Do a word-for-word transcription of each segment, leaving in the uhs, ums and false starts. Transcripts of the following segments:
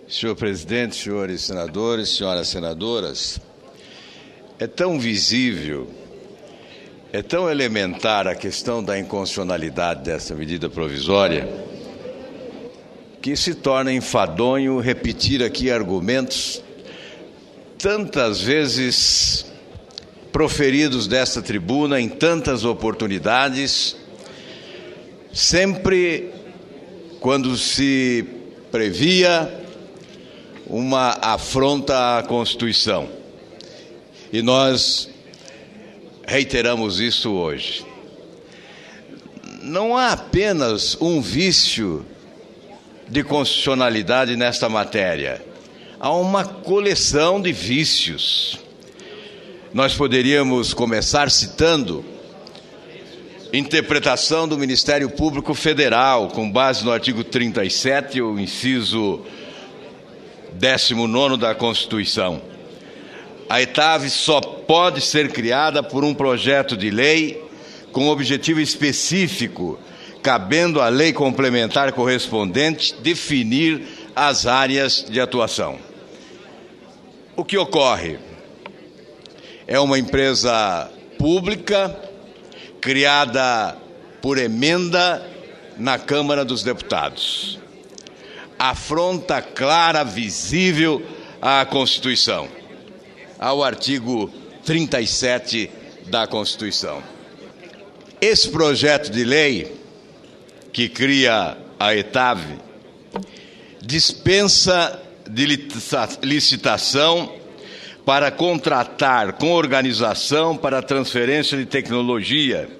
Senhor presidente, senhores senadores, senhoras senadoras, é tão visível, é tão elementar a questão da inconstitucionalidade dessa medida provisória que se torna enfadonho repetir aqui argumentos tantas vezes proferidos desta tribuna em tantas oportunidades, sempre quando se previa uma afronta à Constituição. E nós reiteramos isso hoje. Não há apenas um vício de constitucionalidade nesta matéria. Há uma coleção de vícios. Nós poderíamos começar citando interpretação do Ministério Público Federal, com base no artigo trinta e sete, o inciso décimo nono da Constituição. A ETAV só pode ser criada por um projeto de lei com objetivo específico, cabendo à lei complementar correspondente definir as áreas de atuação. O que ocorre? É uma empresa pública criada por emenda na Câmara dos Deputados. Afronta clara, visível à Constituição, ao artigo trinta e sete da Constituição. Esse projeto de lei que cria a ETAV dispensa de licitação para contratar com organização para transferência de tecnologia.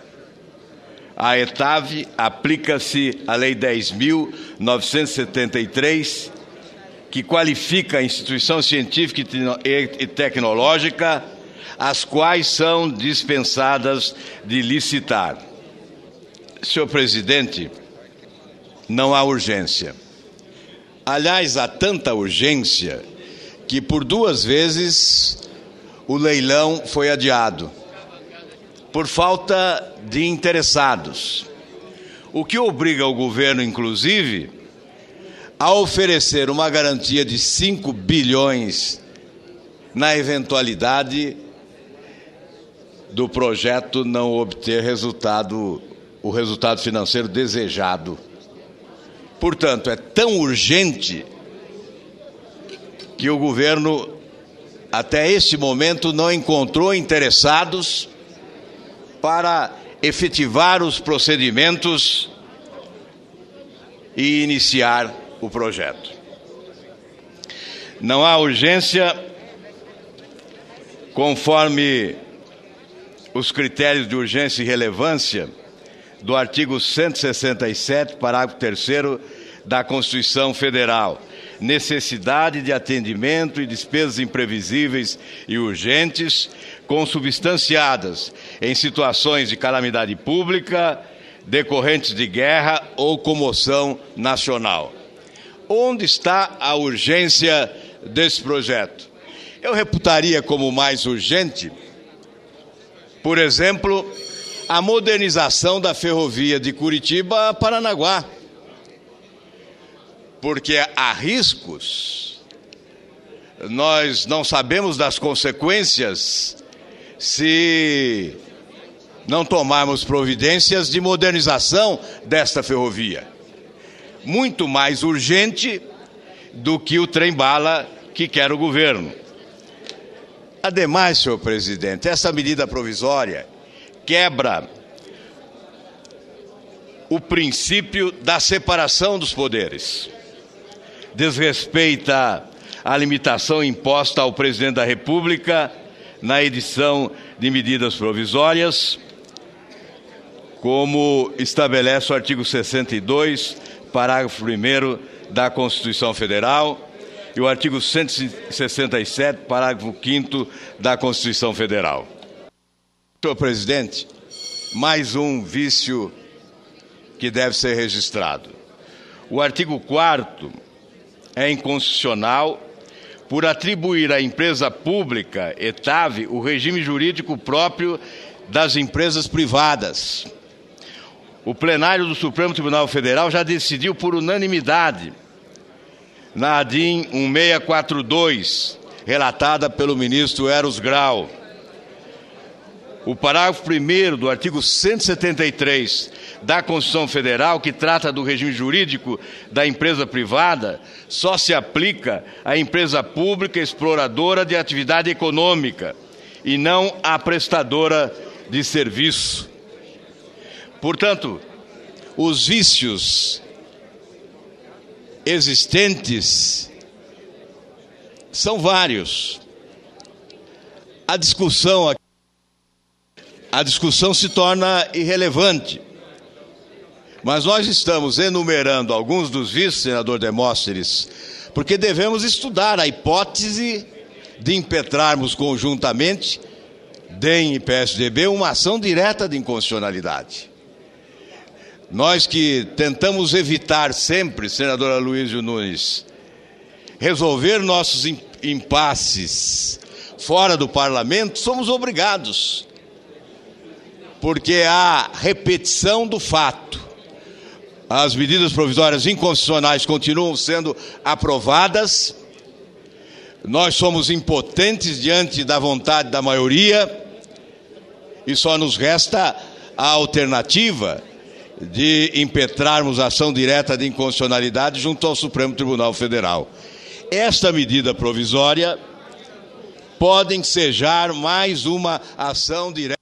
A ETAV aplica-se a Lei dez mil novecentos e setenta e três, que qualifica a instituição científica e tecnológica, as quais são dispensadas de licitar. Senhor presidente, não há urgência. Aliás, há tanta urgência que por duas vezes o leilão foi adiado, por falta de interessados, o que obriga o governo, inclusive, a oferecer uma garantia de cinco bilhões na eventualidade do projeto não obter resultado, o resultado financeiro desejado. Portanto, é tão urgente que o governo, até este momento, não encontrou interessados para efetivar os procedimentos e iniciar o projeto. Não há urgência, conforme os critérios de urgência e relevância do artigo cento e sessenta e sete, parágrafo terceiro da Constituição Federal. Necessidade de atendimento e despesas imprevisíveis e urgentes, consubstanciadas em situações de calamidade pública, decorrentes de guerra ou comoção nacional. Onde está a urgência desse projeto? Eu reputaria como mais urgente, por exemplo, a modernização da ferrovia de Curitiba a Paranaguá, porque há riscos, nós não sabemos das consequências se não tomarmos providências de modernização desta ferrovia. Muito mais urgente do que o trem-bala que quer o governo. Ademais, senhor presidente, essa medida provisória quebra o princípio da separação dos poderes. Desrespeita a limitação imposta ao presidente da República na edição de medidas provisórias, como estabelece o artigo sessenta e dois, parágrafo primeiro da Constituição Federal e o artigo cento e sessenta e sete, parágrafo quinto da Constituição Federal. Senhor presidente, mais um vício que deve ser registrado. O artigo quarto é inconstitucional por atribuir à empresa pública, ETAV, o regime jurídico próprio das empresas privadas. O plenário do Supremo Tribunal Federal já decidiu por unanimidade na A D I M um seis quatro dois, relatada pelo ministro Eros Grau. O parágrafo primeiro do artigo cento e setenta e três da Constituição Federal, que trata do regime jurídico da empresa privada, só se aplica à empresa pública exploradora de atividade econômica e não à prestadora de serviço. Portanto, os vícios existentes são vários. A discussão aqui A discussão se torna irrelevante. Mas nós estamos enumerando alguns dos vícios, senador Demóstenes, porque devemos estudar a hipótese de impetrarmos conjuntamente, D E M e P S D B, uma ação direta de inconstitucionalidade. Nós que tentamos evitar sempre, senador Aloysio Nunes, resolver nossos impasses fora do parlamento, somos obrigados. Porque há repetição do fato. As medidas provisórias inconstitucionais continuam sendo aprovadas. Nós somos impotentes diante da vontade da maioria e só nos resta a alternativa de impetrarmos ação direta de inconstitucionalidade junto ao Supremo Tribunal Federal. Esta medida provisória pode ensejar mais uma ação direta